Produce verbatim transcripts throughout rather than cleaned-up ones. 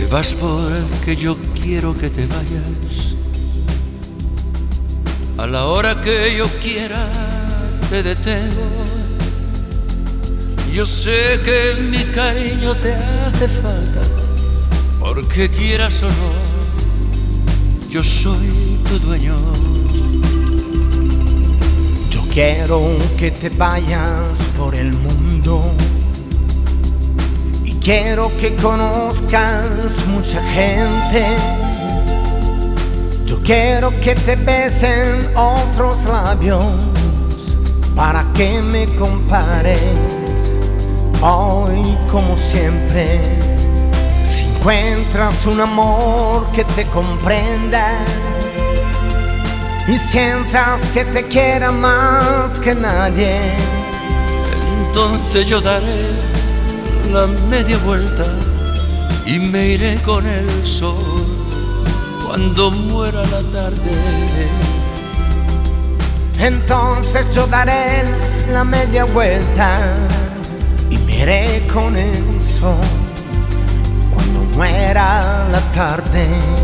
vas porque yo quiero que te vayas. A la hora que yo quiera te detengo. Yo sé que mi cariño te hace falta, porque quieras o no, yo soy tu dueño. Yo quiero que te vayas por el mundo y quiero que conozcas mucha gente. Yo quiero que te besen otros labios para que me compares hoy como siempre. Si encuentras un amor que te comprenda y sientas que te quiera más que nadie, entonces yo daré la media vuelta y me iré con el sol cuando muera la tarde. Entonces yo daré la media vuelta y me iré con el sol cuando muera la tarde.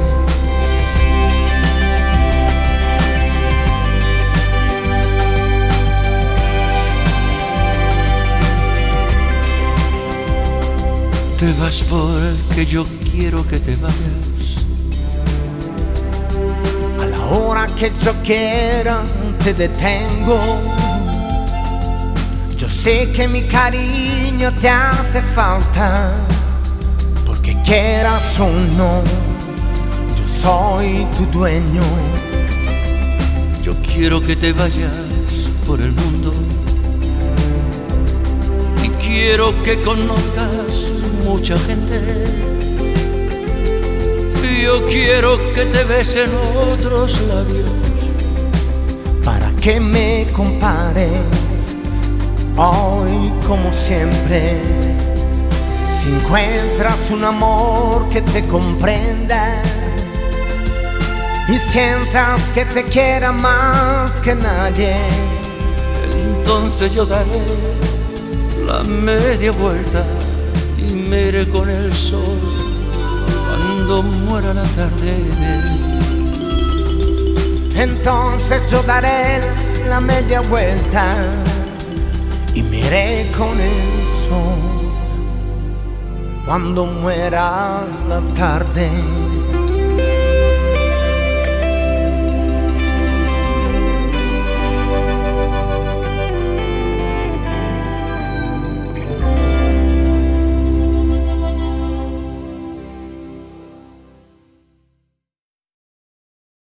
Te vas porque yo quiero que te vayas. A la hora que yo quiera te detengo. Yo sé que mi cariño te hace falta, porque quieras o no, yo soy tu dueño. Yo quiero que te vayas por el mundo y quiero que conozcas mucha gente. Yo quiero que te besen otros labios para que me compares hoy como siempre. Si encuentras un amor que te comprenda y sientas que te quiera más que nadie, entonces yo daré la media vuelta y me iré con el sol cuando muera la tarde. Entonces yo daré la media vuelta y me iré con el sol cuando muera la tarde.